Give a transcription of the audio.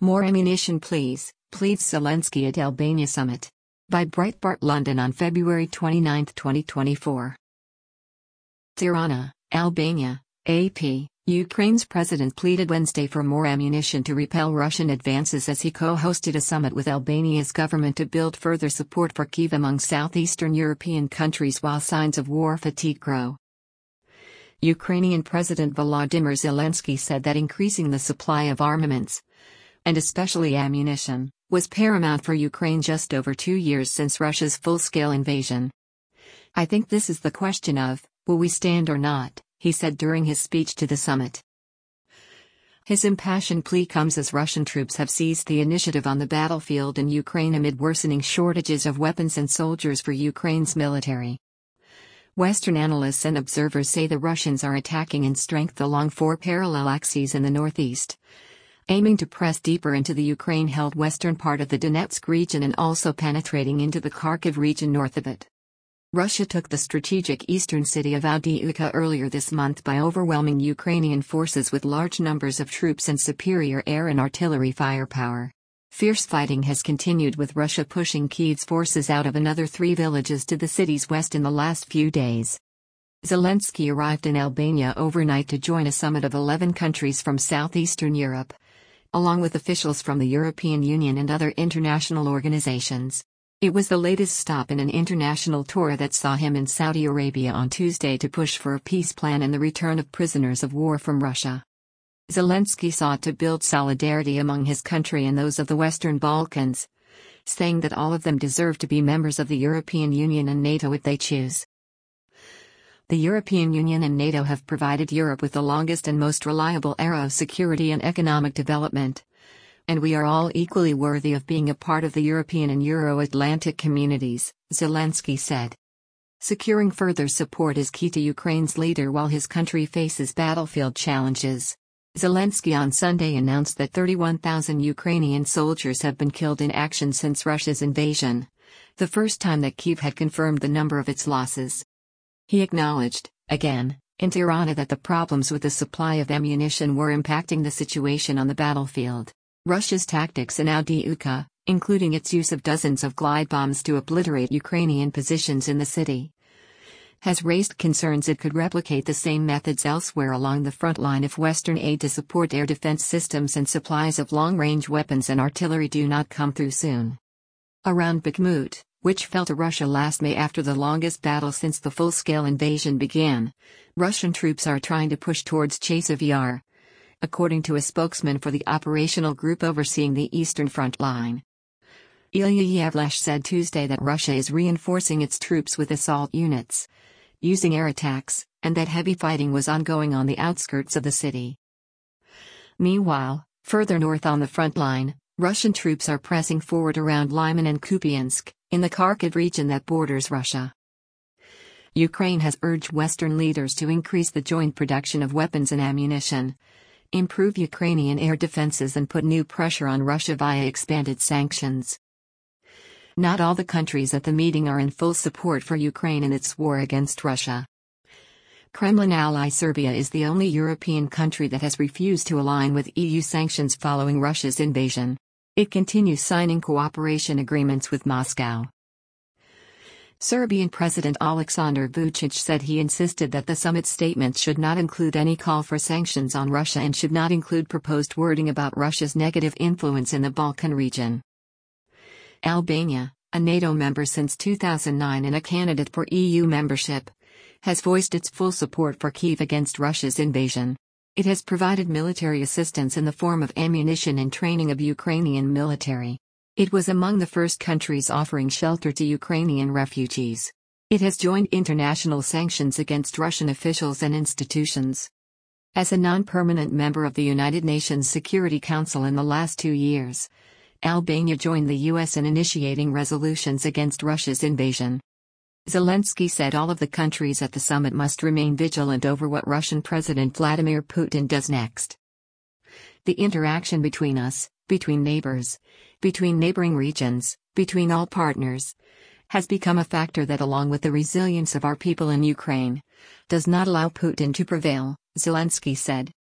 More ammunition please, pleads Zelensky at Albania summit. By Breitbart London on February 29, 2024. Tirana, Albania, AP. Ukraine's president pleaded Wednesday for more ammunition to repel Russian advances as he co-hosted a summit with Albania's government to build further support for Kyiv among southeastern European countries while signs of war fatigue grow. Ukrainian President Volodymyr Zelensky said that increasing the supply of armaments, and especially ammunition, was paramount for Ukraine just over 2 years since Russia's full-scale invasion. "I think this is the question of, will we stand or not?" he said during his speech to the summit. His impassioned plea comes as Russian troops have seized the initiative on the battlefield in Ukraine amid worsening shortages of weapons and soldiers for Ukraine's military. Western analysts and observers say the Russians are attacking in strength along 4 parallel axes in the northeast, aiming to press deeper into the Ukraine-held western part of the Donetsk region and also penetrating into the Kharkiv region north of it. Russia took the strategic eastern city of Avdiivka earlier this month by overwhelming Ukrainian forces with large numbers of troops and superior air and artillery firepower. Fierce fighting has continued with Russia pushing Kyiv's forces out of another 3 villages to the city's west in the last few days. Zelensky arrived in Albania overnight to join a summit of 11 countries from southeastern Europe, along with officials from the European Union and other international organizations. It was the latest stop in an international tour that saw him in Saudi Arabia on Tuesday to push for a peace plan and the return of prisoners of war from Russia. Zelensky sought to build solidarity among his country and those of the Western Balkans, saying that all of them deserve to be members of the European Union and NATO if they choose. The European Union and NATO have provided Europe with the longest and most reliable era of security and economic development, and we are all equally worthy of being a part of the European and Euro-Atlantic communities, Zelensky said. Securing further support is key to Ukraine's leader while his country faces battlefield challenges. Zelensky on Sunday announced that 31,000 Ukrainian soldiers have been killed in action since Russia's invasion, the first time that Kyiv had confirmed the number of its losses. He acknowledged, again, in Tirana that the problems with the supply of ammunition were impacting the situation on the battlefield. Russia's tactics in Avdiivka, including its use of dozens of glide bombs to obliterate Ukrainian positions in the city, has raised concerns it could replicate the same methods elsewhere along the front line if Western aid to support air defense systems and supplies of long-range weapons and artillery do not come through soon. Around Bakhmut, which fell to Russia last May after the longest battle since the full-scale invasion began, Russian troops are trying to push towards Chasiv Yar, according to a spokesman for the operational group overseeing the eastern front line. Ilya Yavlash said Tuesday that Russia is reinforcing its troops with assault units, using air attacks, and that heavy fighting was ongoing on the outskirts of the city. Meanwhile, further north on the front line, Russian troops are pressing forward around Lyman and Kupiansk, in the Kharkiv region that borders Russia. Ukraine has urged Western leaders to increase the joint production of weapons and ammunition, improve Ukrainian air defenses and put new pressure on Russia via expanded sanctions. Not all the countries at the meeting are in full support for Ukraine in its war against Russia. Kremlin ally Serbia is the only European country that has refused to align with EU sanctions following Russia's invasion. It continues signing cooperation agreements with Moscow. Serbian President Aleksandar Vučić said he insisted that the summit statements should not include any call for sanctions on Russia and should not include proposed wording about Russia's negative influence in the Balkan region. Albania, a NATO member since 2009 and a candidate for EU membership, has voiced its full support for Kyiv against Russia's invasion. It has provided military assistance in the form of ammunition and training of Ukrainian military. It was among the first countries offering shelter to Ukrainian refugees. It has joined international sanctions against Russian officials and institutions. As a non-permanent member of the United Nations Security Council in the last 2 years, Albania joined the US in initiating resolutions against Russia's invasion. Zelensky said all of the countries at the summit must remain vigilant over what Russian President Vladimir Putin does next. The interaction between us, between neighbors, between neighboring regions, between all partners, has become a factor that, along with the resilience of our people in Ukraine, does not allow Putin to prevail, Zelensky said.